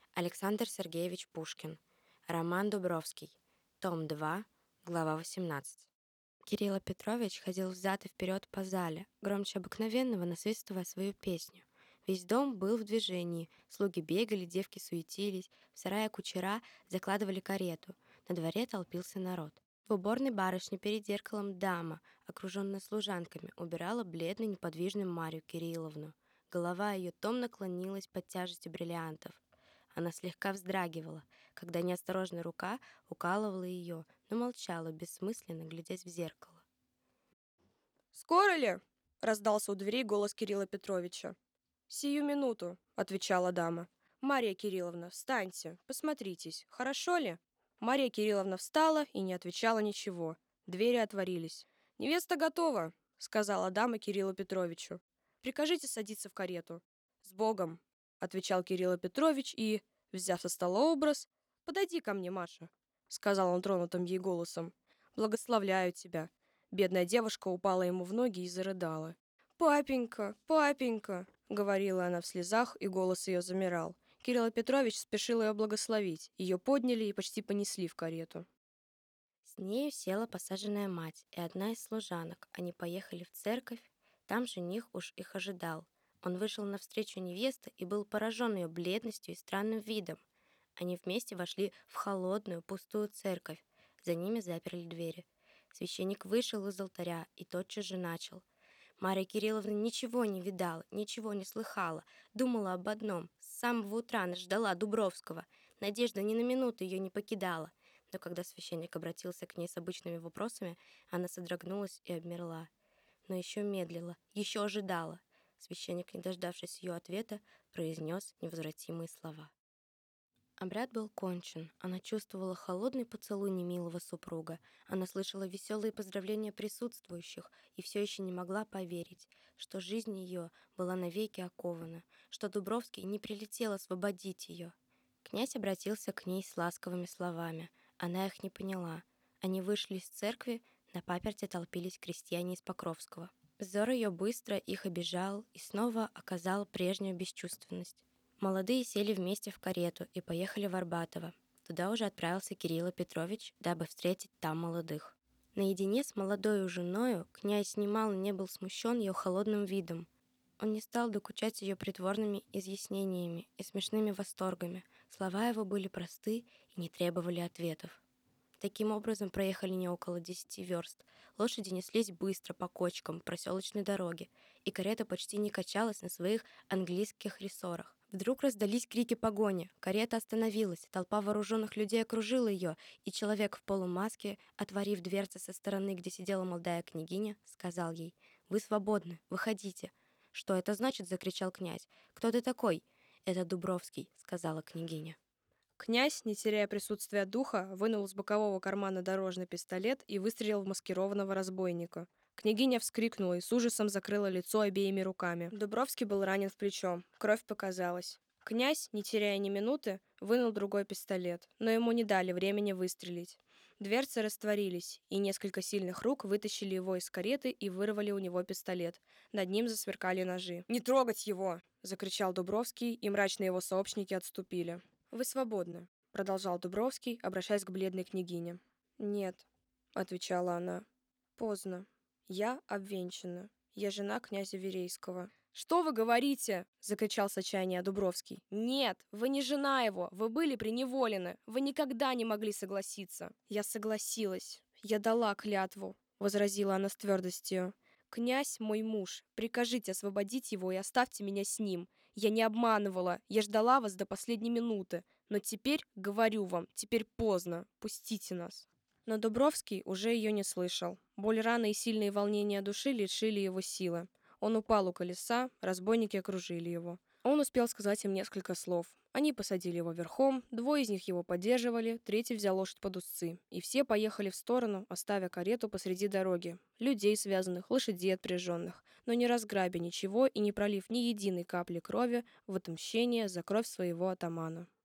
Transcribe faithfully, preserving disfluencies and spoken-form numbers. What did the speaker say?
Александр Сергеевич Пушкин. Роман Дубровский. Том два, глава восемнадцать. Кирилл Петрович ходил взад и вперед по зале, громче обыкновенного насвистывая свою песню. Весь дом был в движении, слуги бегали, девки суетились, в сарае кучера закладывали карету, на дворе толпился народ. В уборной барышни перед зеркалом дама, окруженная служанками, убирала бледную неподвижную Марью Кирилловну. Голова ее томно клонилась под тяжестью бриллиантов. Она слегка вздрагивала, когда неосторожная рука укалывала ее, но молчала, бессмысленно глядясь в зеркало. «Скоро ли?» — раздался у дверей голос Кирилла Петровича. «Сию минуту», — отвечала дама. «Марья Кирилловна, встаньте, посмотритесь, хорошо ли?» Марья Кирилловна встала и не отвечала ничего. Двери отворились. «Невеста готова», — сказала дама Кириллу Петровичу. «Прикажите садиться в карету». «С Богом», — отвечал Кирилл Петрович и, взяв со стола образ, «Подойди ко мне, Маша», — сказал он тронутым ей голосом. «Благословляю тебя». Бедная девушка упала ему в ноги и зарыдала. «Папенька, папенька», — говорила она в слезах, и голос ее замирал. Кирилл Петрович спешил ее благословить. Ее подняли и почти понесли в карету. С нею села посаженная мать и одна из служанок. Они поехали в церковь. Там жених уж их ожидал. Он вышел навстречу невесты и был поражен ее бледностью и странным видом. Они вместе вошли в холодную, пустую церковь. За ними заперли двери. Священник вышел из алтаря и тотчас же начал. Марья Кирилловна ничего не видала, ничего не слыхала, думала об одном. С самого утра она ждала Дубровского. Надежда ни на минуту ее не покидала. Но когда священник обратился к ней с обычными вопросами, она содрогнулась и обмерла. Но еще медлила, еще ожидала. Священник, не дождавшись ее ответа, произнес невозвратимые слова. Обряд был кончен. Она чувствовала холодный поцелуй немилого супруга. Она слышала веселые поздравления присутствующих и все еще не могла поверить, что жизнь ее была навеки окована, что Дубровский не прилетел освободить ее. Князь обратился к ней с ласковыми словами. Она их не поняла. Они вышли из церкви, на паперти толпились крестьяне из Покровского. Взор ее быстро их обижал и снова оказал прежнюю бесчувственность. Молодые сели вместе в карету и поехали в Арбатово. Туда уже отправился Кирилл Петрович, дабы встретить там молодых. Наедине с молодою женою князь немало не был смущен ее холодным видом. Он не стал докучать ее притворными изъяснениями и смешными восторгами. Слова его были просты и не требовали ответов. Таким образом проехали не около десяти верст. Лошади неслись быстро по кочкам проселочной дороги, и карета почти не качалась на своих английских рессорах. Вдруг раздались крики погони. Карета остановилась, толпа вооруженных людей окружила ее, и человек в полумаске, отворив дверцы со стороны, где сидела молодая княгиня, сказал ей: «Вы свободны, выходите». «Что это значит?» — закричал князь. «Кто ты такой?» «Это Дубровский», — сказала княгиня. Князь, не теряя присутствия духа, вынул из бокового кармана дорожный пистолет и выстрелил в маскированного разбойника. Княгиня вскрикнула и с ужасом закрыла лицо обеими руками. Дубровский был ранен в плечо. Кровь показалась. Князь, не теряя ни минуты, вынул другой пистолет, но ему не дали времени выстрелить. Дверцы растворились, и несколько сильных рук вытащили его из кареты и вырвали у него пистолет. Над ним засверкали ножи. «Не трогать его!» — закричал Дубровский, и мрачные его сообщники отступили. «Вы свободны», — продолжал Дубровский, обращаясь к бледной княгине. «Нет», — отвечала она. «Поздно. Я обвенчана. Я жена князя Верейского». «Что вы говорите?» — закричал с отчаяния Дубровский. «Нет, вы не жена его, вы были преневолены, вы никогда не могли согласиться». «Я согласилась, я дала клятву», — возразила она с твердостью. «Князь мой муж, прикажите освободить его и оставьте меня с ним. Я не обманывала, я ждала вас до последней минуты. Но теперь, говорю вам, теперь поздно, пустите нас». Но Дубровский уже ее не слышал. Боль раны и сильные волнения души лишили его силы. Он упал у колеса, разбойники окружили его. Он успел сказать им несколько слов. Они посадили его верхом, двое из них его поддерживали, третий взял лошадь под уздцы. И все поехали в сторону, оставя карету посреди дороги. Людей связанных, лошадей отпряженных, но не разграбя ничего и не пролив ни единой капли крови в отмщение за кровь своего атамана.